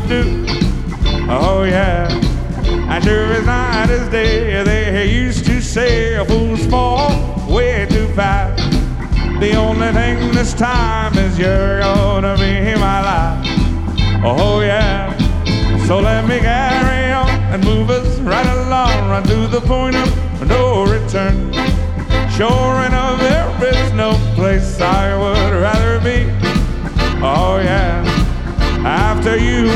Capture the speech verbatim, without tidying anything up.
do. Oh yeah, and sure as night as day, they used to say fools fall way too fast. The only thing this time is you're gonna be my life. Oh yeah, so let me carry on and move us right along, right to the point of no return. Sure enough, there is no place I would rather be. Oh yeah, after you